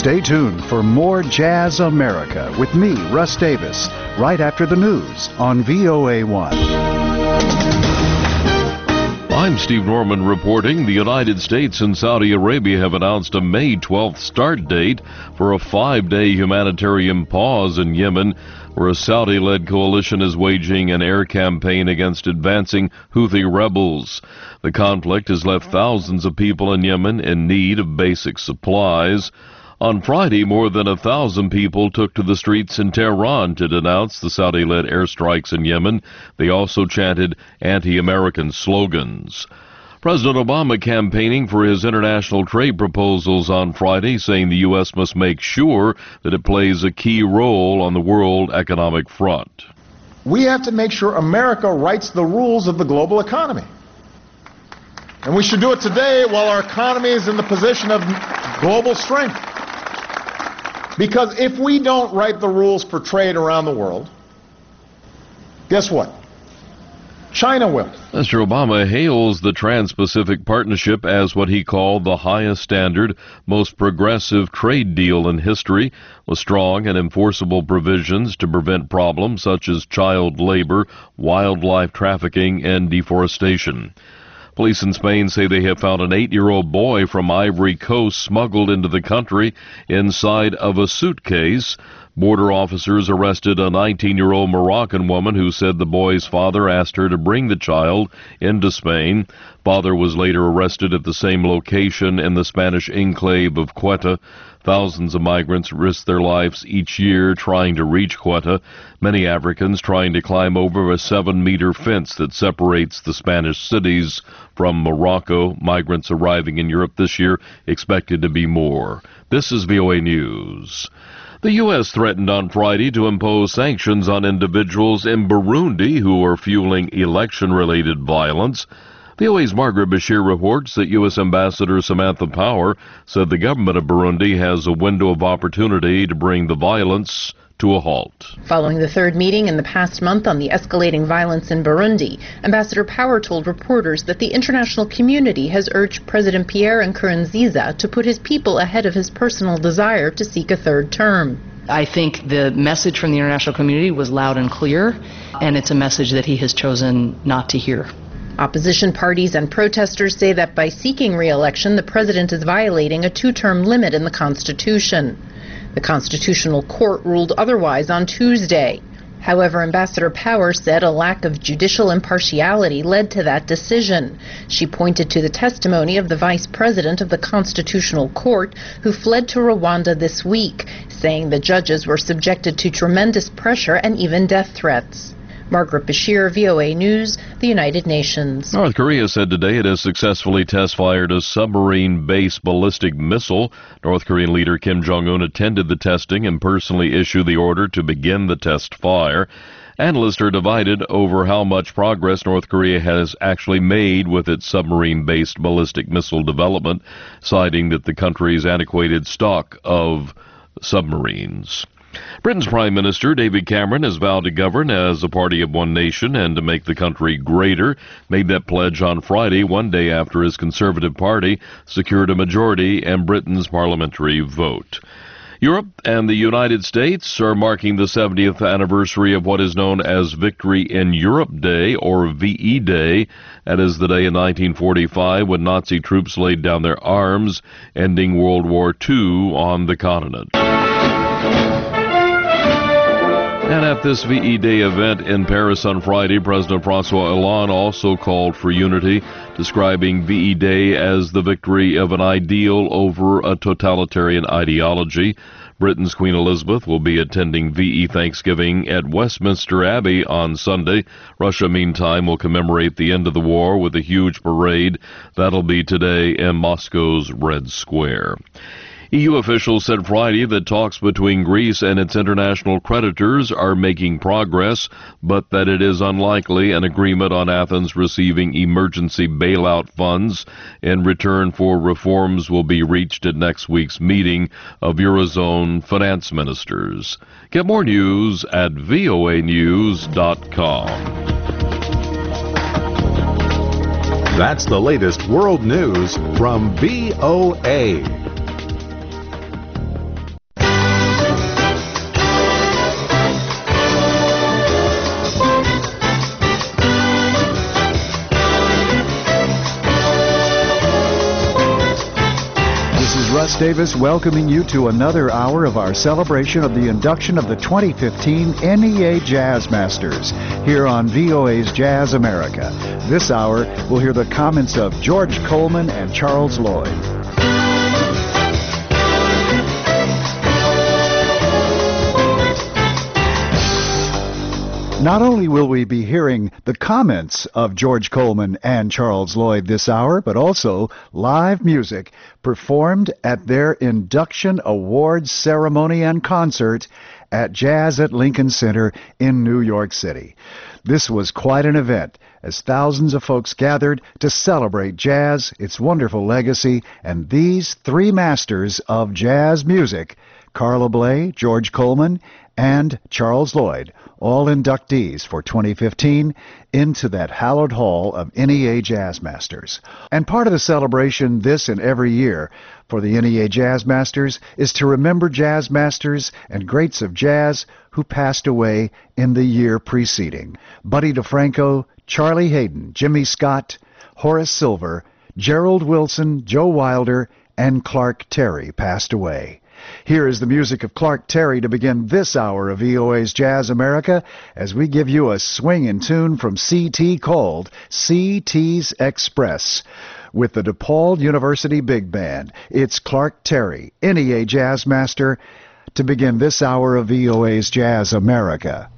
Stay tuned for more Jazz America with me, Russ Davis, right after the news on VOA1. I'm Steve Norman reporting. The United States and Saudi Arabia have announced a May 12th start date for a 5-day humanitarian pause in Yemen, where a Saudi-led coalition is waging an air campaign against advancing Houthi rebels. The conflict has left thousands of people in Yemen in need of basic supplies. On Friday, more than 1,000 people took to the streets in Tehran to denounce the Saudi-led airstrikes in Yemen. They also chanted anti-American slogans. President Obama campaigning for his international trade proposals on Friday, saying the U.S. must make sure that it plays a key role on the world economic front. We have to make sure America writes the rules of the global economy. And we should do it today while our economy is in the position of global strength. Because if we don't write the rules for trade around the world, guess what? China will. Mr. Obama hails the Trans-Pacific Partnership as what he called the highest standard, most progressive trade deal in history, with strong and enforceable provisions to prevent problems such as child labor, wildlife trafficking, and deforestation. Police in Spain say they have found an 8-year-old boy from Ivory Coast smuggled into the country inside of a suitcase. Border officers arrested a 19-year-old Moroccan woman who said the boy's father asked her to bring the child into Spain. Father was later arrested at the same location in the Spanish enclave of Ceuta. Thousands of migrants risk their lives each year trying to reach Ceuta, many Africans trying to climb over a 7-meter fence that separates the Spanish cities from Morocco. Migrants arriving in Europe this year expected to be more. This is VOA News. The U.S. threatened on Friday to impose sanctions on individuals in Burundi who are fueling election-related violence. VOA's Margaret Bashir reports that U.S. Ambassador Samantha Power said the government of Burundi has a window of opportunity to bring the violence to a halt. Following the third meeting in the past month on the escalating violence in Burundi, Ambassador Power told reporters that the international community has urged President Pierre Nkurunziza to put his people ahead of his personal desire to seek a third term. I think the message from the international community was loud and clear, and it's a message that he has chosen not to hear. Opposition parties and protesters say that by seeking re-election, the president is violating a 2-term limit in the Constitution. The Constitutional Court ruled otherwise on Tuesday. However, Ambassador Power said a lack of judicial impartiality led to that decision. She pointed to the testimony of the vice president of the Constitutional Court, who fled to Rwanda this week, saying the judges were subjected to tremendous pressure and even death threats. Margaret Bashir, VOA News, the United Nations. North Korea said today it has successfully test-fired a submarine-based ballistic missile. North Korean leader Kim Jong-un attended the testing and personally issued the order to begin the test fire. Analysts are divided over how much progress North Korea has actually made with its submarine-based ballistic missile development, citing that the country's antiquated stock of submarines. Britain's Prime Minister David Cameron has vowed to govern as a party of one nation and to make the country greater. Made that pledge on Friday, one day after his Conservative Party secured a majority in Britain's parliamentary vote. Europe and the United States are marking the 70th anniversary of what is known as Victory in Europe Day, or VE Day. That is the day in 1945 when Nazi troops laid down their arms, ending World War II on the continent. And at this VE Day event in Paris on Friday, President François Hollande also called for unity, describing VE Day as the victory of an ideal over a totalitarian ideology. Britain's Queen Elizabeth will be attending VE Thanksgiving at Westminster Abbey on Sunday. Russia, meantime, will commemorate the end of the war with a huge parade. That'll be today in Moscow's Red Square. EU officials said Friday that talks between Greece and its international creditors are making progress, but that it is unlikely an agreement on Athens receiving emergency bailout funds in return for reforms will be reached at next week's meeting of Eurozone finance ministers. Get more news at voanews.com. That's the latest world news from VOA. Russ Davis welcoming you to another hour of our celebration of the induction of the 2015 NEA Jazz Masters here on VOA's Jazz America. This hour, we'll hear the comments of George Coleman and Charles Lloyd. Not only will we be hearing the comments of George Coleman and Charles Lloyd this hour, but also live music performed at their induction awards ceremony and concert at Jazz at Lincoln Center in New York City. This was quite an event as thousands of folks gathered to celebrate jazz, its wonderful legacy, and these three masters of jazz music, Carla Bley, George Coleman, and Charles Lloyd, all inductees for 2015 into that hallowed hall of NEA Jazz Masters. And part of the celebration this and every year for the NEA Jazz Masters is to remember jazz masters and greats of jazz who passed away in the year preceding. Buddy DeFranco, Charlie Haydn, Jimmy Scott, Horace Silver, Gerald Wilson, Joe Wilder, and Clark Terry passed away. Here is the music of Clark Terry to begin this hour of VOA's Jazz America as we give you a swinging tune from CT called CT's Express. With the DePaul University Big Band, it's Clark Terry, NEA Jazz Master, to begin this hour of VOA's Jazz America.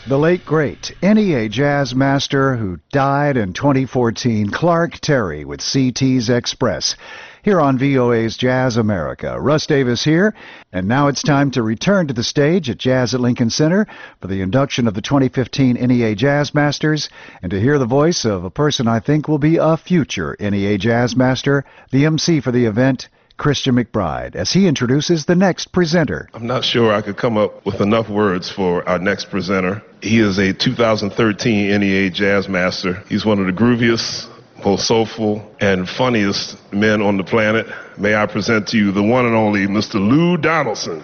The late, great NEA jazz master who died in 2014, Clark Terry with CT's Express. Here on VOA's Jazz America. Russ Davis here, and now it's time to return to the stage at Jazz at Lincoln Center for the induction of the 2015 NEA Jazz Masters, and to hear the voice of a person I think will be a future NEA Jazz Master, the MC for the event, Christian McBride, as he introduces the next presenter. I'm not sure I could come up with enough words for our next presenter. He is a 2013 NEA Jazz Master. He's one of the grooviest, most soulful, and funniest men on the planet. May I present to you the one and only Mr. Lou Donaldson.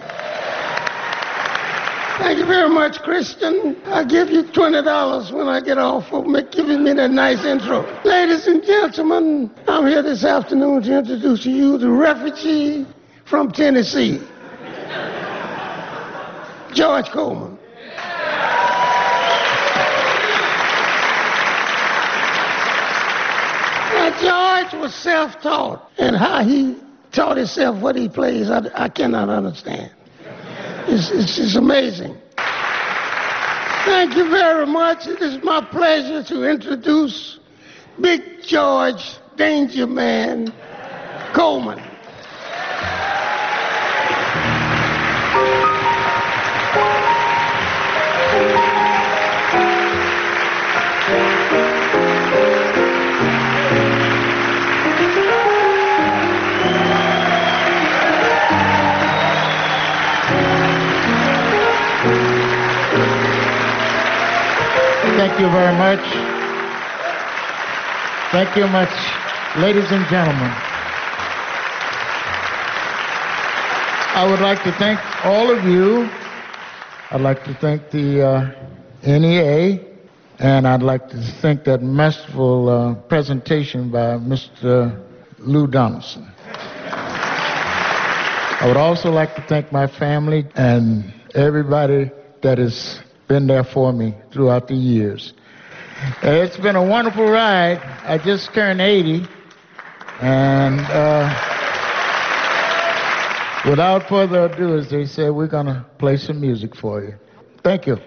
Thank you very much, Christian. I'll give you $20 when I get off for giving me that nice intro. Ladies and gentlemen, I'm here this afternoon to introduce to you the refugee from Tennessee, George Coleman. Now, George was self-taught, and how he taught himself what he plays, I cannot understand. It's amazing. Thank you very much. It is my pleasure to introduce Big George Danger Man Coleman. Thank you very much. Thank you much, ladies and gentlemen. I would like to thank all of you. I'd like to thank the NEA, and I'd like to thank that masterful presentation by Mr. Lou Donaldson. I would also like to thank my family and everybody that has been there for me throughout the years. It's been a wonderful ride. I just turned 80, and without further ado, as they say, we're going to play some music for you. Thank you.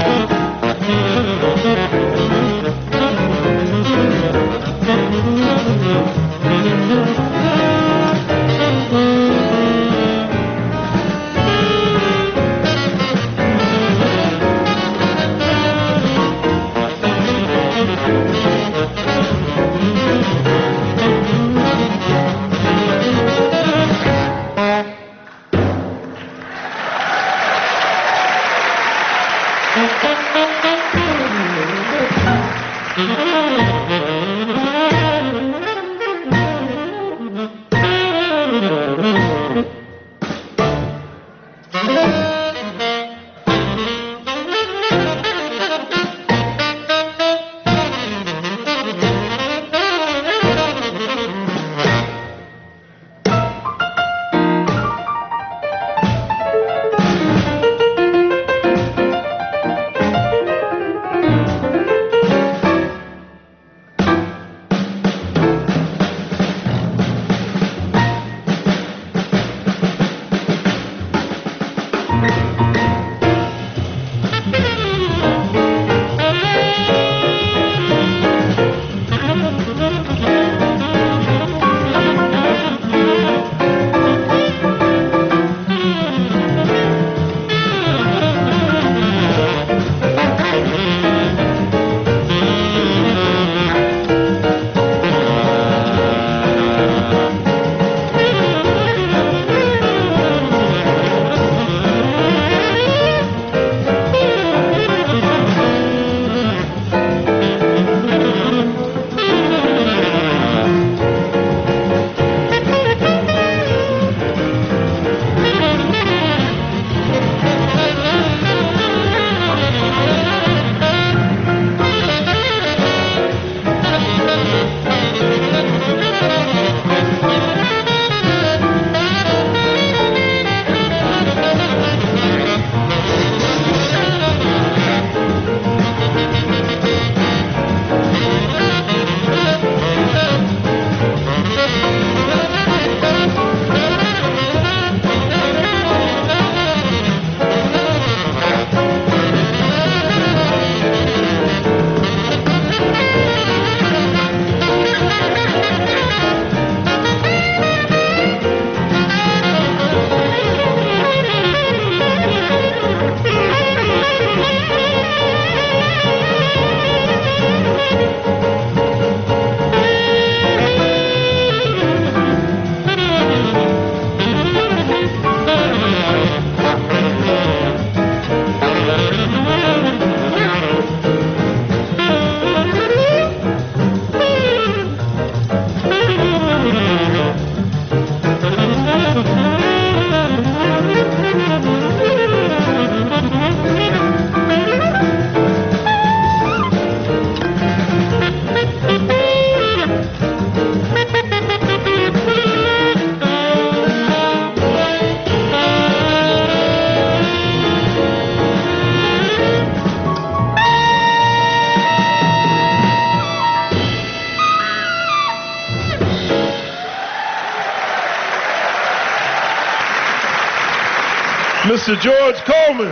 Mr. George Coleman,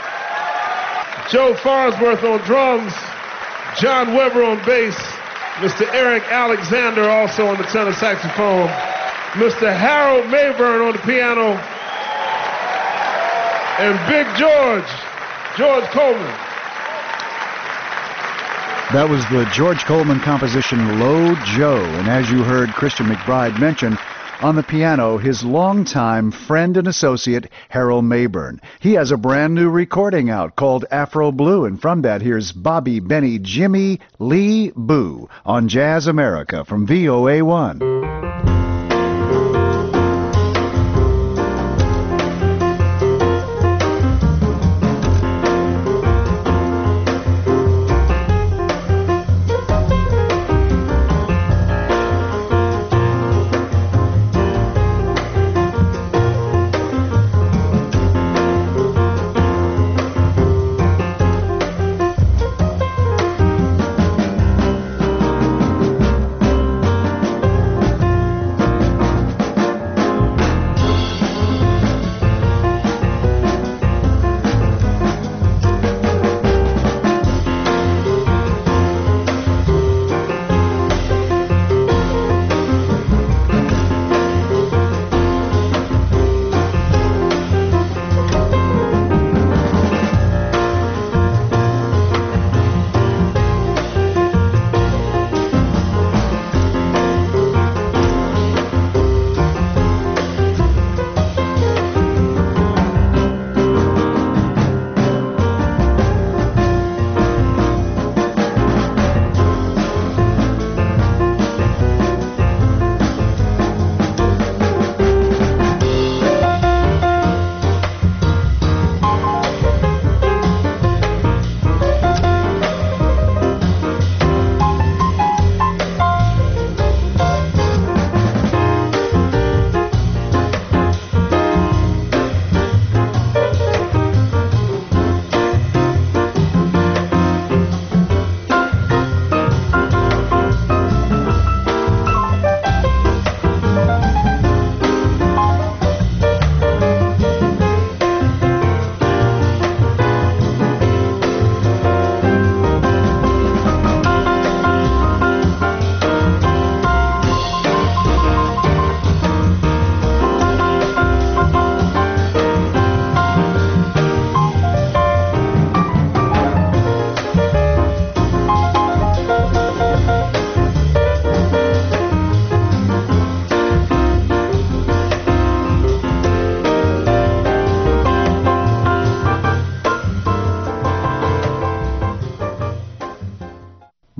Joe Farnsworth on drums, John Weber on bass, Mr. Eric Alexander also on the tenor saxophone, Mr. Harold Mayburn on the piano, and Big George Coleman. That was the George Coleman composition Low Joe, and as you heard Christian McBride mention, on the piano, his longtime friend and associate, Harold Mayburn. He has a brand new recording out called Afro Blue, and from that, here's Bobby, Benny, Jimmy, Lee, Boo on Jazz America from VOA1.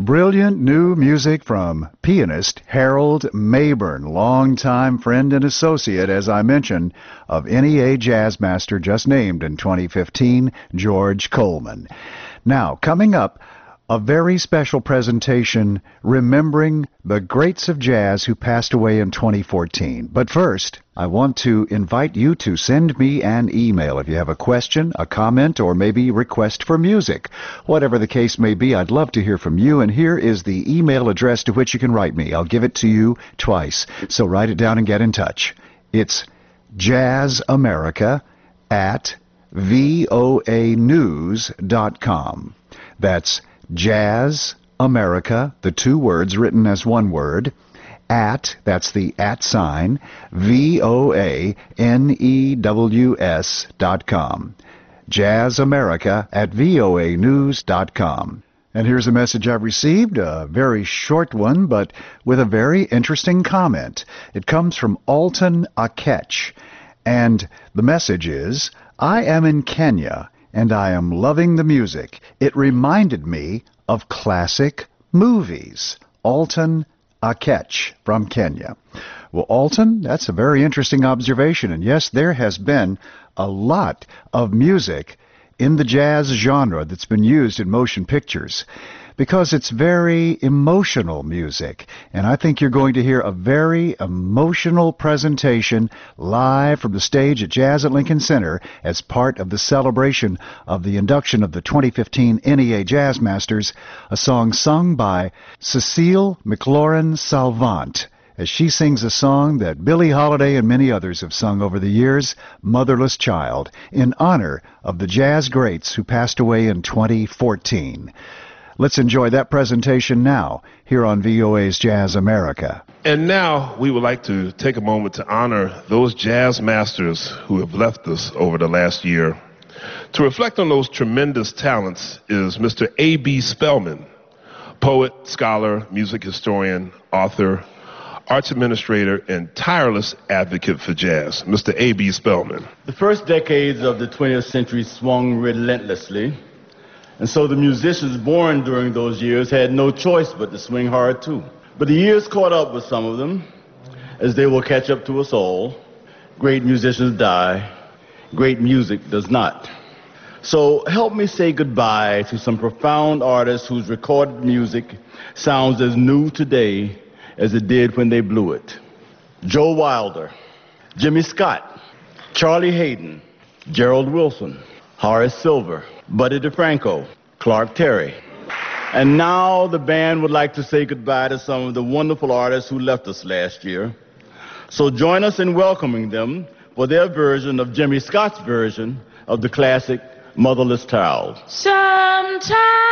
Brilliant new music from pianist Harold Mayburn, longtime friend and associate, as I mentioned, of NEA Jazz Master just named in 2015, George Coleman. Now, coming up, a very special presentation remembering the greats of jazz who passed away in 2014. But first, I want to invite you to send me an email if you have a question, a comment, or maybe request for music. Whatever the case may be, I'd love to hear from you, and here is the email address to which you can write me. I'll give it to you twice, so write it down and get in touch. It's jazzamerica@voanews.com. That's Jazz America, the two words written as one word, that's the @ sign, VOANEWS.com. jazzamerica@voanews.com. And here's a message I've received, a very short one, but with a very interesting comment. It comes from Alton Akech, and the message is, I am in Kenya, and I am loving the music. It reminded me of classic movies. Alton Akech from Kenya. Well, Alton, that's a very interesting observation. And yes, there has been a lot of music in the jazz genre that's been used in motion pictures because it's very emotional music. And I think you're going to hear a very emotional presentation live from the stage at Jazz at Lincoln Center as part of the celebration of the induction of the 2015 NEA Jazz Masters, a song sung by Cecile McLaurin Salvant, as she sings a song that Billie Holiday and many others have sung over the years, Motherless Child, in honor of the jazz greats who passed away in 2014. Let's enjoy that presentation now, here on VOA's Jazz America. And now we would like to take a moment to honor those jazz masters who have left us over the last year. To reflect on those tremendous talents is Mr. A.B. Spellman, poet, scholar, music historian, author, arts administrator, and tireless advocate for jazz. Mr. A.B. Spellman. The first decades of the 20th century swung relentlessly, and so the musicians born during those years had no choice but to swing hard too. But the years caught up with some of them, as they will catch up to us all. Great musicians die, great music does not. So help me say goodbye to some profound artists whose recorded music sounds as new today as it did when they blew it. Joe Wilder, Jimmy Scott, Charlie Hayden, Gerald Wilson, Horace Silver, Buddy DeFranco, Clark Terry. And now the band would like to say goodbye to some of the wonderful artists who left us last year. So join us in welcoming them for their version of Jimmy Scott's version of the classic Motherless Child. Sometimes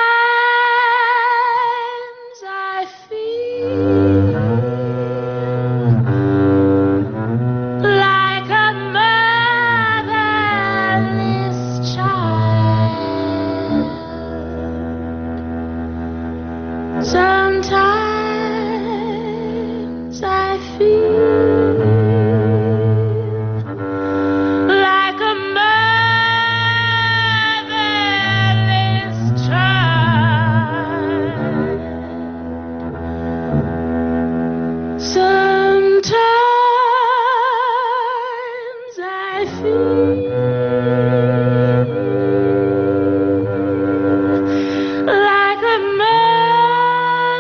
I feel like a motherless child. Sometimes I feel like a motherless child. Sometimes I feel like a motherless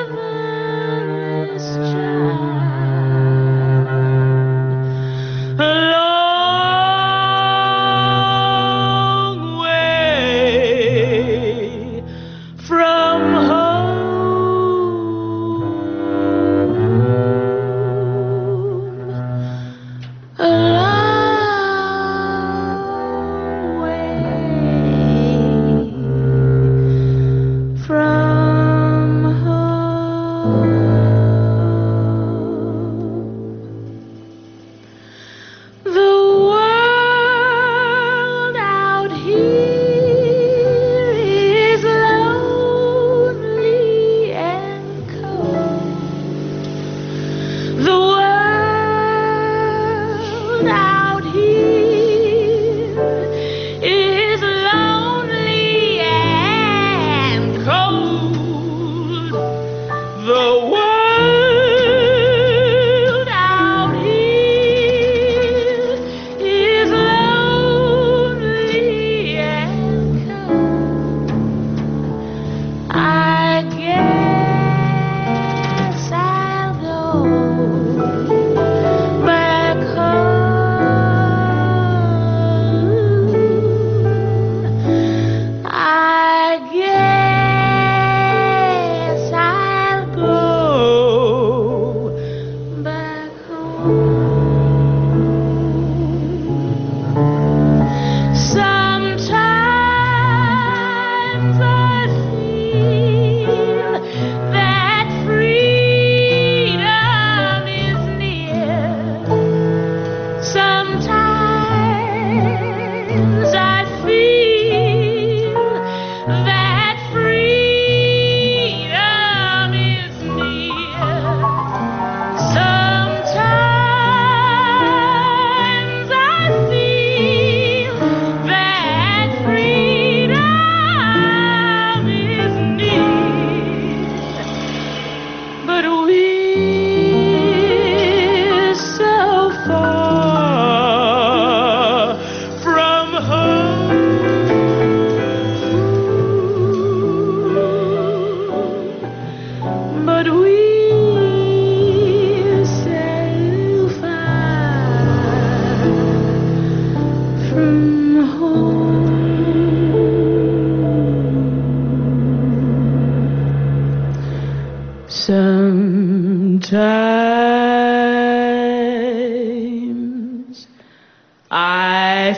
Sometimes I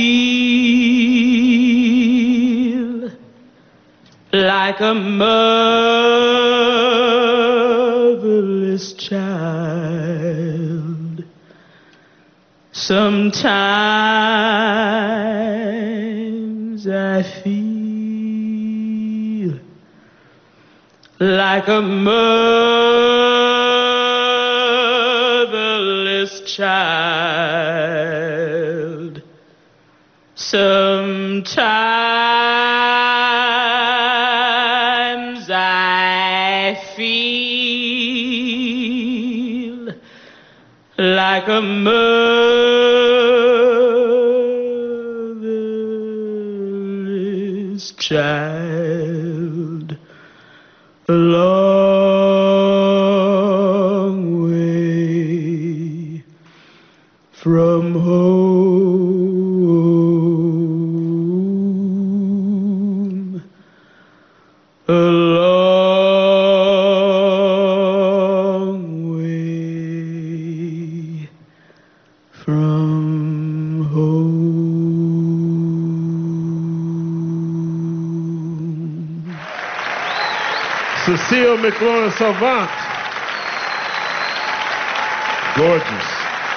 feel like a motherless child. Sometimes I feel like a motherless child. Sometimes I feel like a motherless child. A long way from home. A long way from home. Cecile McLaurin Salvant. Gorgeous.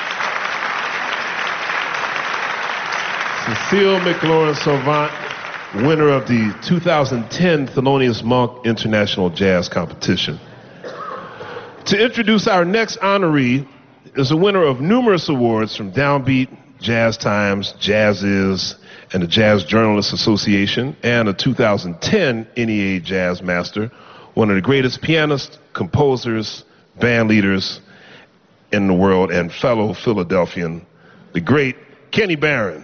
Cecile McLaurin Salvant, winner of the 2010 Thelonious Monk International Jazz Competition. To introduce our next honoree is a winner of numerous awards from Downbeat, Jazz Times, Jazz Is, and the Jazz Journalists Association, and a 2010 NEA Jazz Master, one of the greatest pianists, composers, band leaders in the world, and fellow Philadelphian, the great Kenny Barron.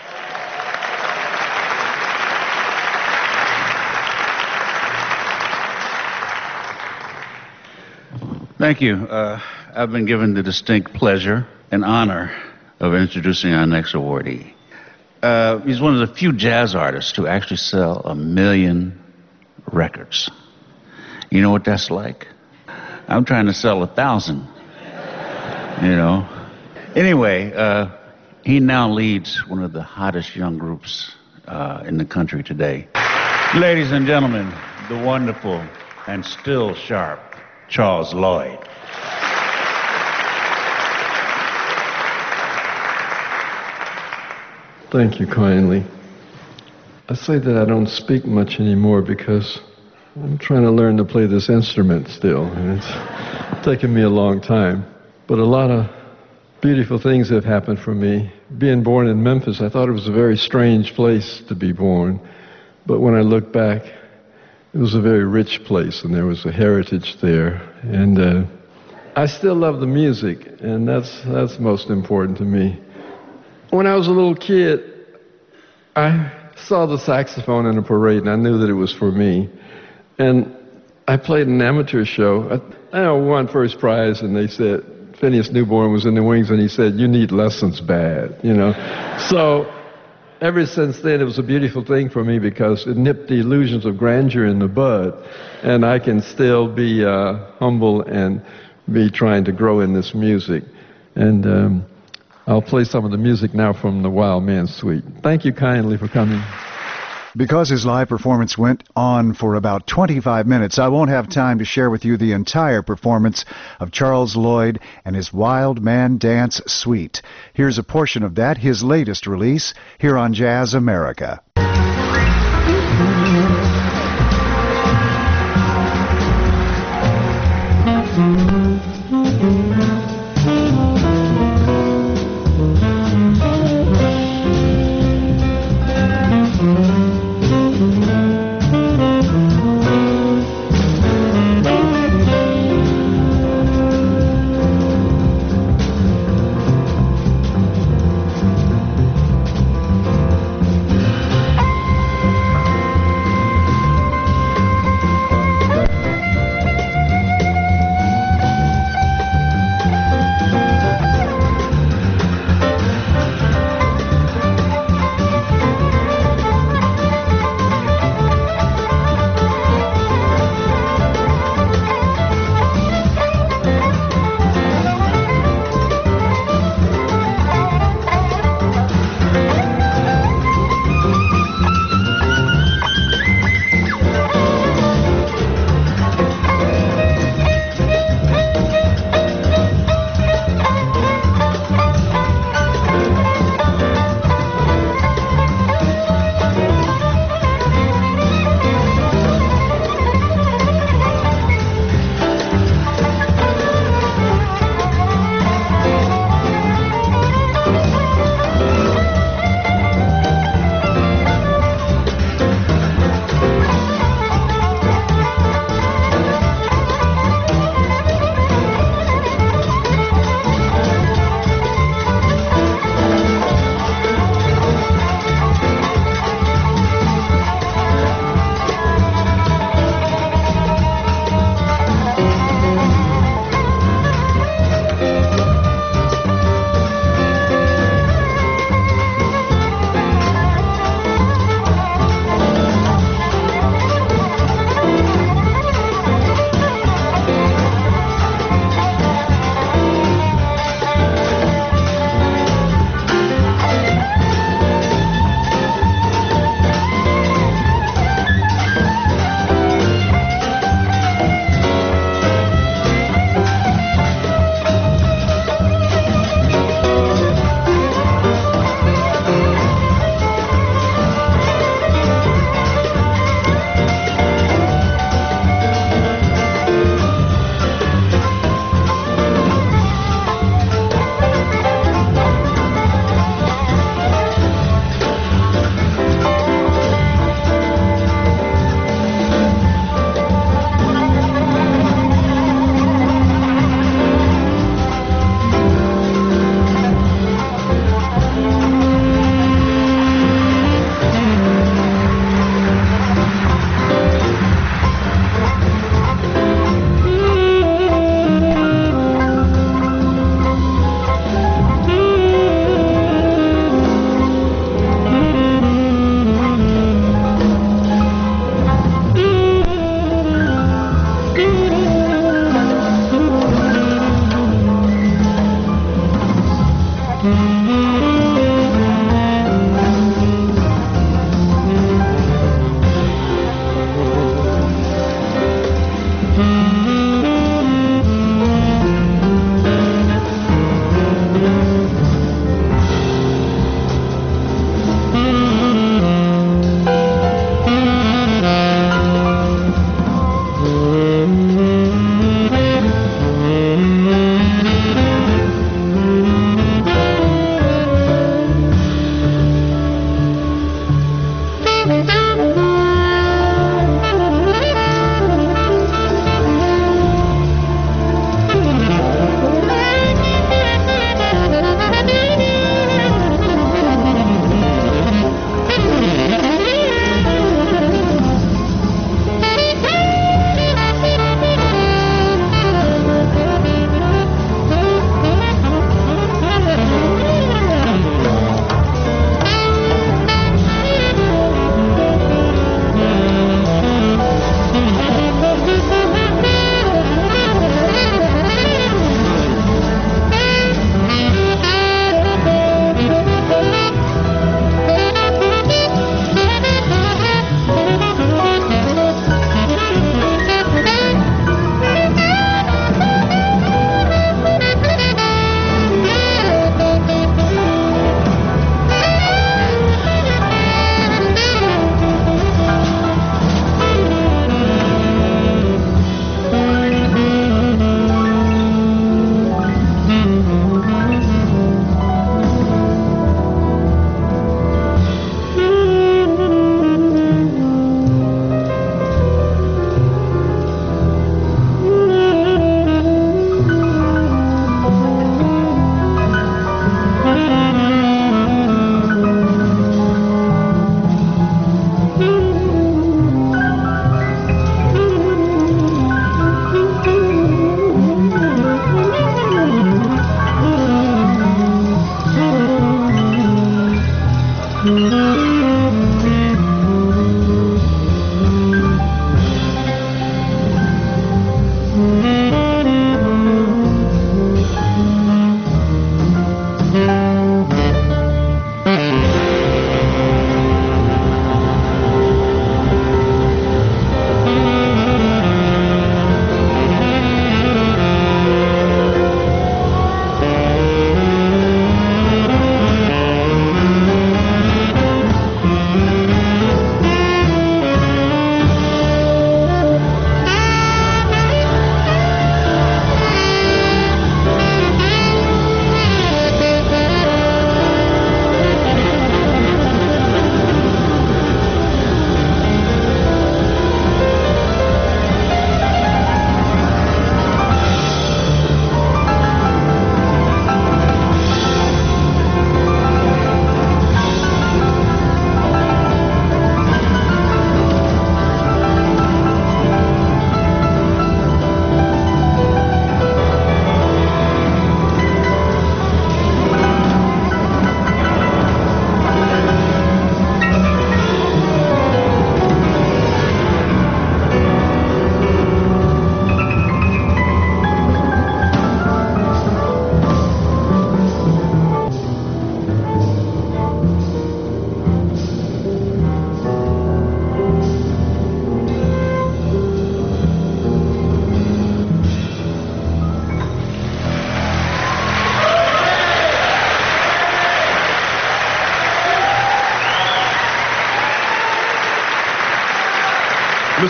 Thank you. I've been given the distinct pleasure and honor of introducing our next awardee. He's one of the few jazz artists to actually sell 1 million records. You know what that's like? I'm trying to sell 1,000, you know. Anyway, he now leads one of the hottest young groups in the country today. Ladies and gentlemen, the wonderful and still sharp Charles Lloyd. Thank you kindly. I say that I don't speak much anymore because I'm trying to learn to play this instrument still, and it's taken me a long time. But a lot of beautiful things have happened for me. Being born in Memphis, I thought it was a very strange place to be born. But when I look back, it was a very rich place, and there was a heritage there. And I still love the music, and that's most important to me. When I was a little kid, I saw the saxophone in a parade, and I knew that it was for me. And I played an amateur show. I won first prize, and they said, Phineas Newborn was in the wings, and he said, "You need lessons bad," you know. So ever since then, it was a beautiful thing for me because it nipped the illusions of grandeur in the bud, and I can still be humble and be trying to grow in this music. And I'll play some of the music now from the Wild Man Suite. Thank you kindly for coming. Because his live performance went on for about 25 minutes, I won't have time to share with you the entire performance of Charles Lloyd and his Wild Man Dance Suite. Here's a portion of that, his latest release, here on Jazz America.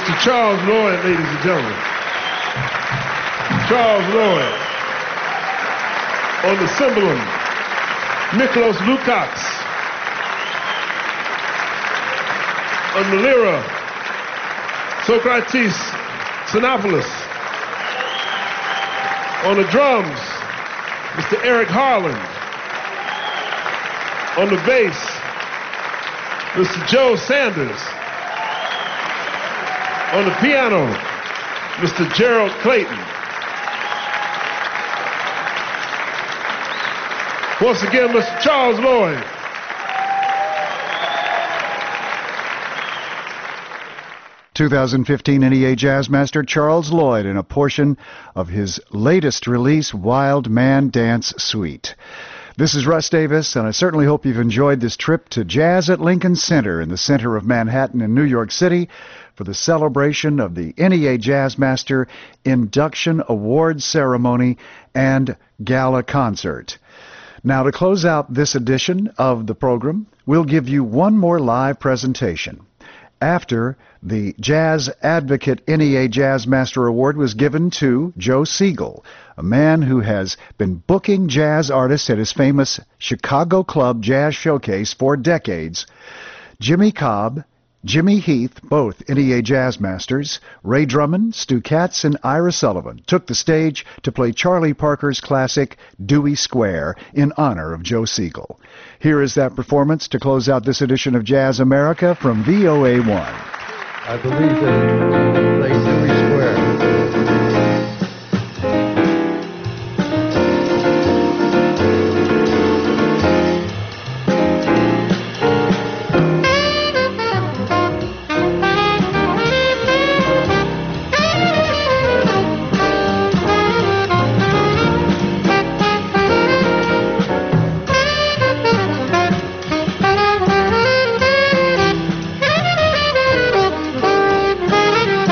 Mr. Charles Lloyd, ladies and gentlemen. Charles Lloyd. On the cymbalum, Miklos Lukács. On the lyra, Socrates Xenopoulos. On the drums, Mr. Eric Harlan. On the bass, Mr. Joe Sanders. On the piano, Mr. Gerald Clayton. Once again, Mr. Charles Lloyd. (2015) NEA Jazz Master Charles Lloyd in a portion of his latest release, Wild Man Dance Suite. This is Russ Davis, and I certainly hope you've enjoyed this trip to Jazz at Lincoln Center in the center of Manhattan in New York City for the celebration of the NEA Jazz Master Induction Awards Ceremony and Gala Concert. Now, to close out this edition of the program, we'll give you one more live presentation. After the Jazz Advocate NEA Jazz Master Award was given to Joe Siegel, a man who has been booking jazz artists at his famous Chicago Club Jazz Showcase for decades, Jimmy Cobb, Jimmy Heath, both NEA Jazz Masters, Ray Drummond, Stu Katz, and Ira Sullivan took the stage to play Charlie Parker's classic Dewey Square in honor of Joe Siegel. Here is that performance to close out this edition of Jazz America from VOA1. I believe they play Dewey Square. Thank you.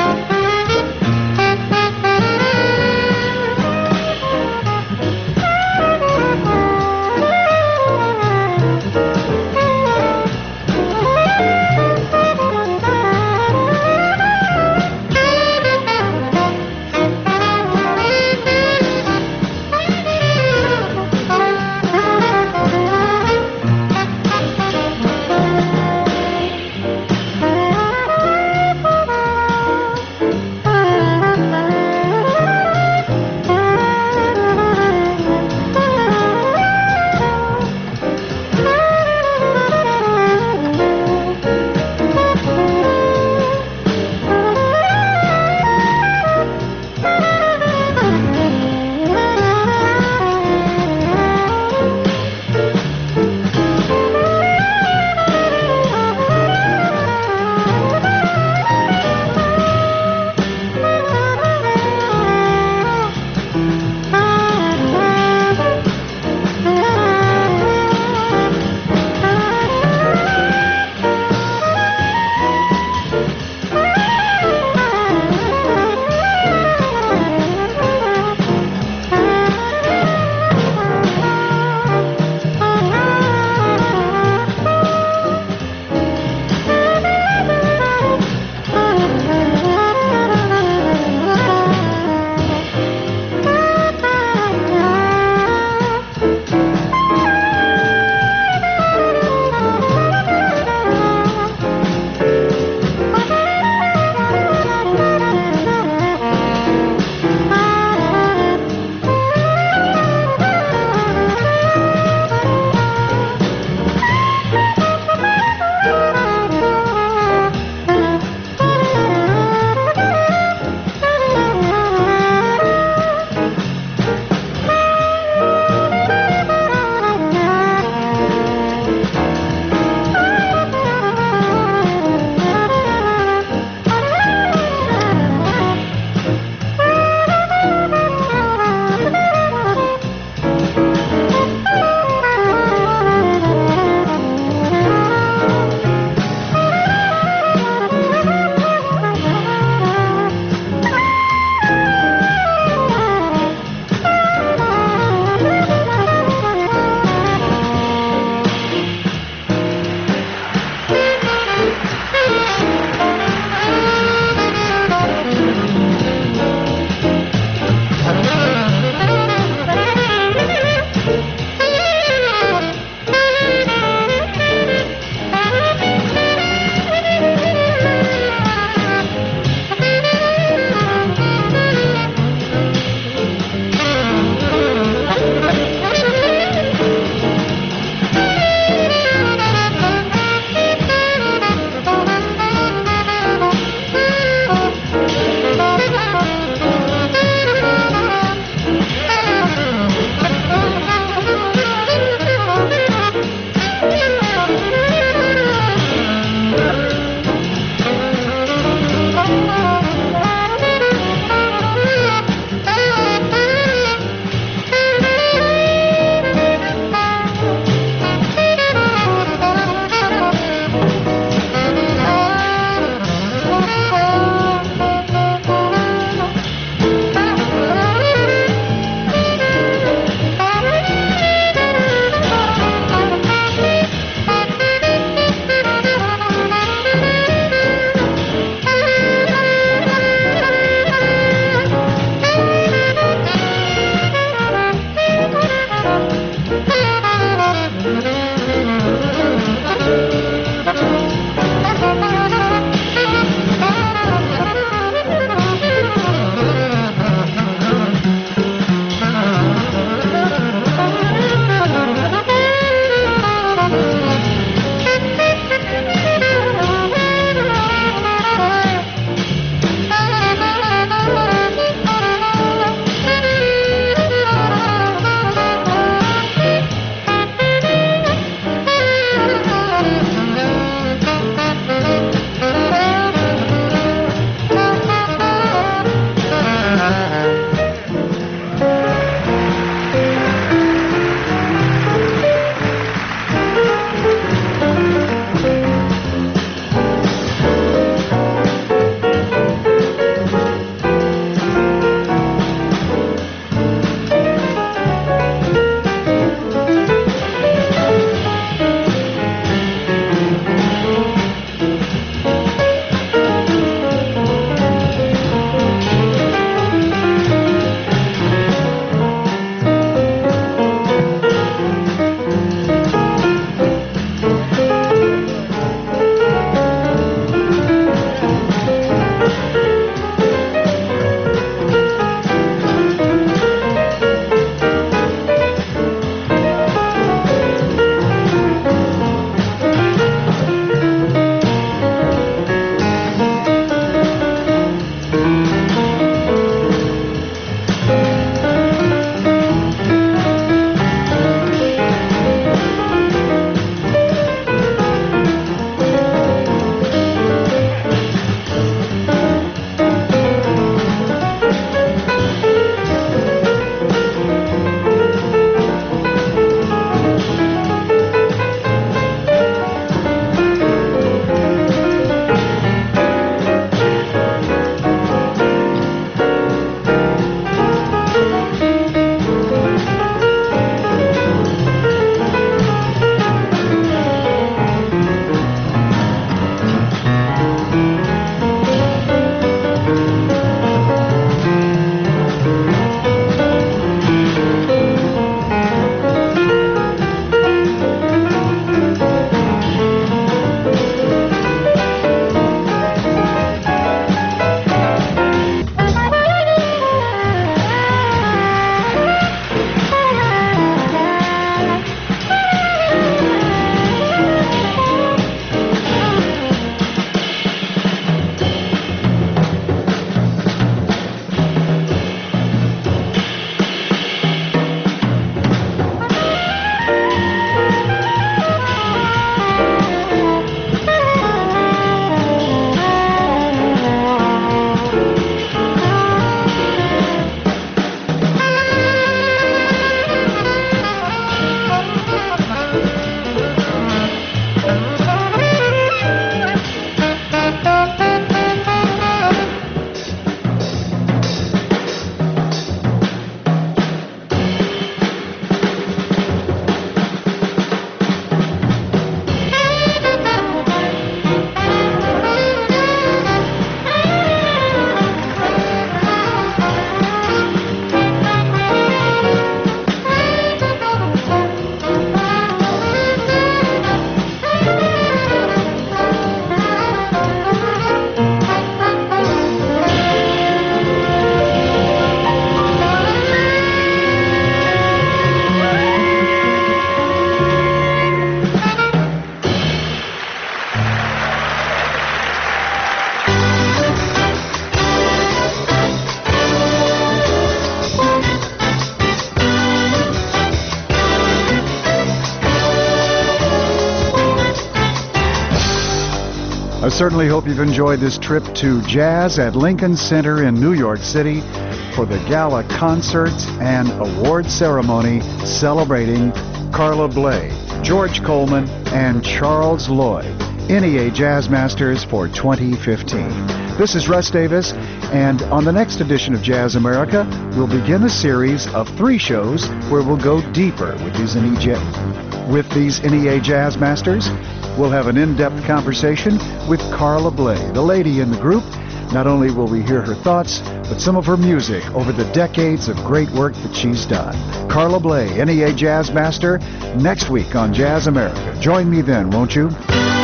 I certainly hope you've enjoyed this trip to Jazz at Lincoln Center in New York City for the gala concert and award ceremony celebrating Carla Bley, George Coleman, and Charles Lloyd, NEA Jazz Masters for 2015. This is Russ Davis, and on the next edition of Jazz America, we'll begin a series of 3 shows where we'll go deeper with these NEA Jazz Masters. We'll have an in-depth conversation with Carla Bley, the lady in the group. Not only will we hear her thoughts, but some of her music over the decades of great work that she's done. Carla Bley, NEA Jazz Master, next week on Jazz America. Join me then, won't you?